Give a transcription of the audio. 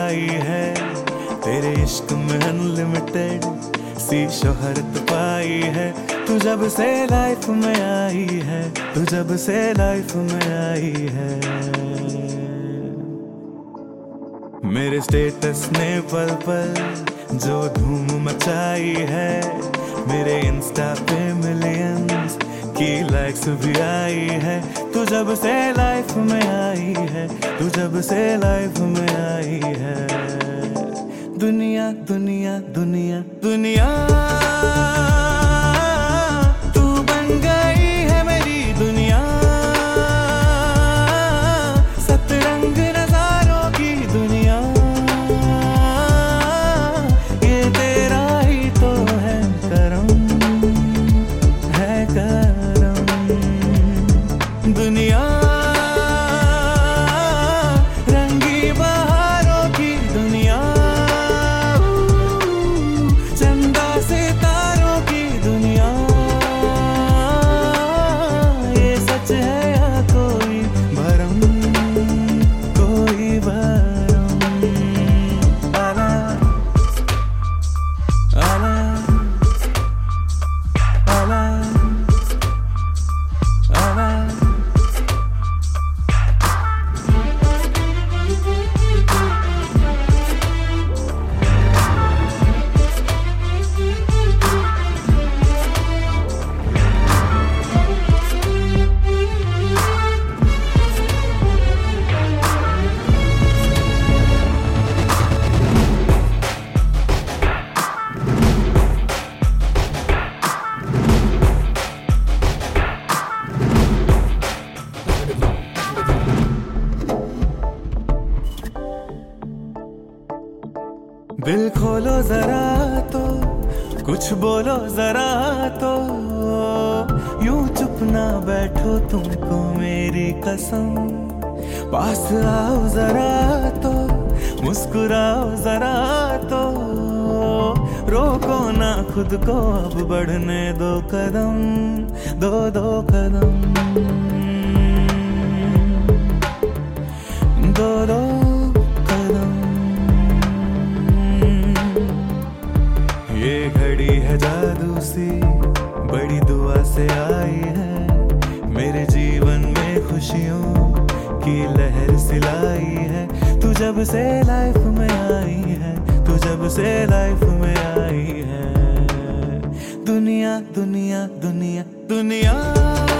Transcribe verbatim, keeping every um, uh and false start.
पाई है, तेरे इश्क में अनलिमिटेड सी शोहरत पाई है। तू जब से लाइफ में आई है, तू जब से लाइफ में आई है। मेरे स्टेटस ने पल पल जो धूम मचाई है, मेरे इंस्टा पे मिलियंस की लाइक्स भी आई है। तू जब से लाइफ में आई है, तू जब से लाइफ में आई है। दुनिया दुनिया दुनिया दुनिया तू बन गई है मेरी दुनिया, सतरंग नजारों की दुनिया। ये तेरा ही तो है करम, है करम। दुनिया रंगी बहारों की दुनिया, चंदा सितारों की दुनिया। ये सच है या कोई भरम, कोई भरम। आला आला आला आला। दिल खोलो जरा तो कुछ बोलो जरा तो, यूं चुप ना बैठो तुमको मेरी कसम। पास आओ जरा तो मुस्कुराओ जरा तो, रोको ना खुद को अब बढ़ने दो कदम, दो दो कदम, दो दो कदम। ये घड़ी है जादू सी बड़ी दुआ से आई है, मेरे जीवन में खुशियों की लहर सिलाई है। तू जब से लाइफ में आई है, तू जब से लाइफ में आई है। दुनिया दुनिया दुनिया दुनिया